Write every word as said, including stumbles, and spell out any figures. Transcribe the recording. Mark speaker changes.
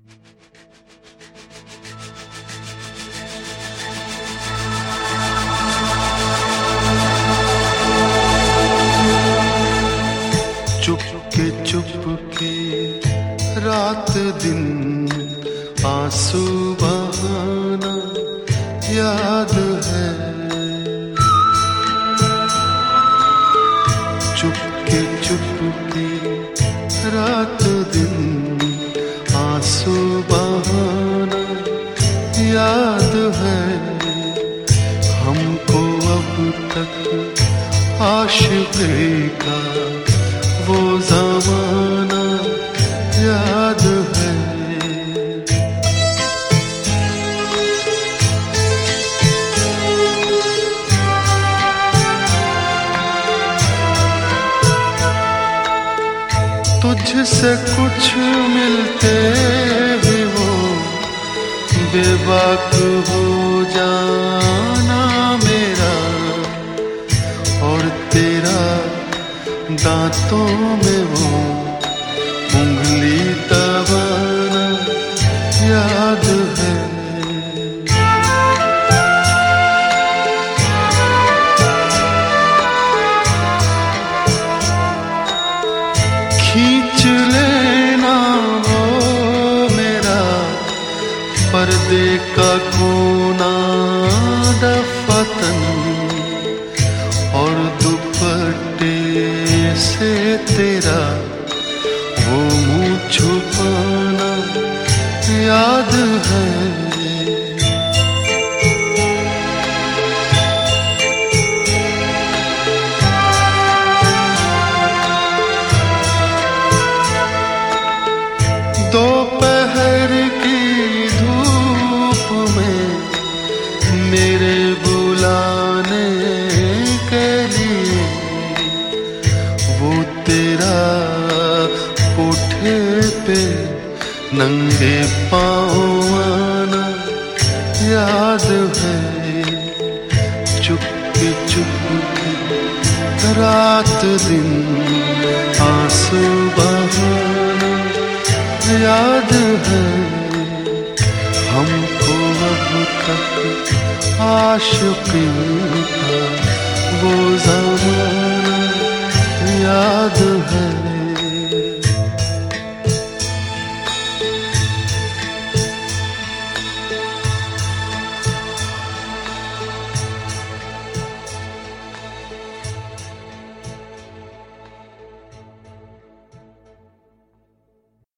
Speaker 1: चुपके चुपके रात दिन आंसू बहाना याद है। चुपके चुपके रात दिन आंसू बहाना याद है। हमको अब तक आशिक़ी का वो ज़माना याद है। तुझसे कुछ मिलते भी वो बेबाक हो जाना मेरा, और तेरा दांतों में वो उंगली दबाना याद है। खींच लेना वो मेरा पर्दे का कोना दफातन, और दुपट्टे से तेरा वो मुँह छुपाना याद है। दोपहर की धूप में मेरे बुलाने के लिए वो तेरा कोठे पे नंगे पाँव आना याद है। चुपके चुपके रात दिन आंसू बहाना याद है। हमको अब तक आशिक़ी का वो ज़माना याद है।